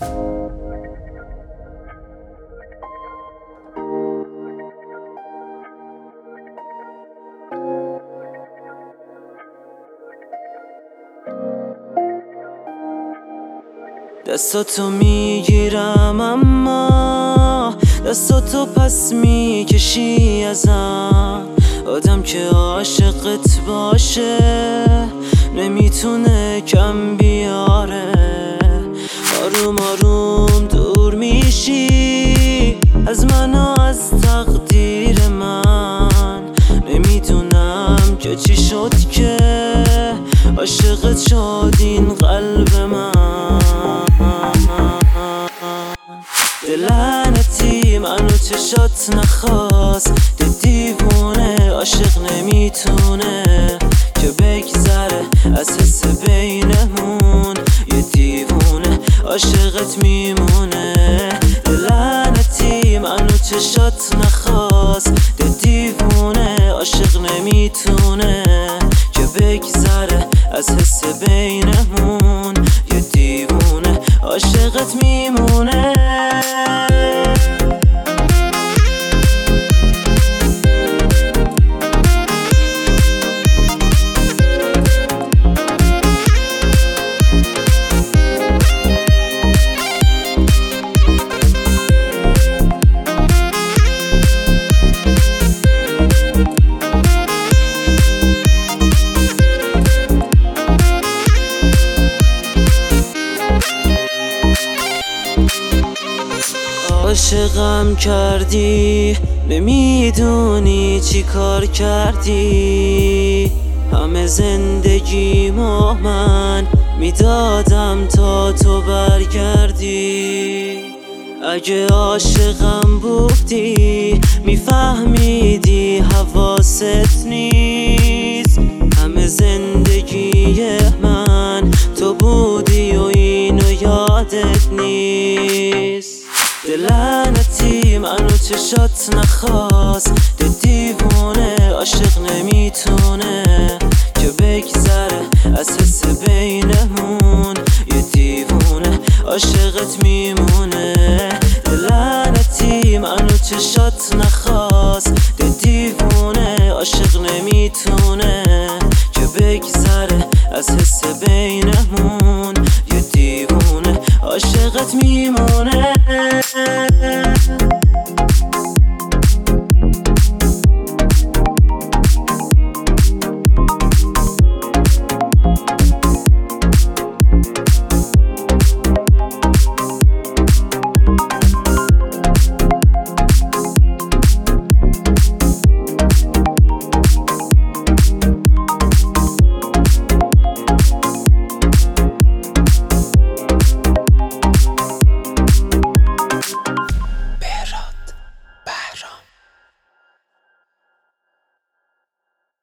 دستاتو میگیرم اما دستاتو پس میکشی ازم. آدم که عاشقت باشه نمیتونه کم بیاره. آروم آروم دور میشی از من و از تقدیر من. نمیدونم که چی شد که عاشقت شد این قلب من. لعنتی منو چشات نخواست. دیوونه عاشق نمیتونه که بگذره از حس بینمون. یه دیوونه عاشقت میمونه. لعنتی منو چشات نخواست. دیوونه عاشق نمیتونه که بگذره از حس بینمون. یه دیوونه عاشقت میمونه. عاشقم کردی نمیدونی چی کار کردی. همه زندگیمو من میدادم تا تو برگردی. اگه عاشقم بودی میفهمیدی حواست نیست. همه زندگی من تو بودی و اینو یادت نیست. لعنتی منو چشات نخواست. دیوونه عاشق نمیتونه که بگذره از حس بینمون. یه دیوونه عاشقت میمونه. لعنتی منو چشات نخواست. دیوونه عاشق نمیتونه که بگذره از حس بینمون. یه دیوونه عاشقت میمونه.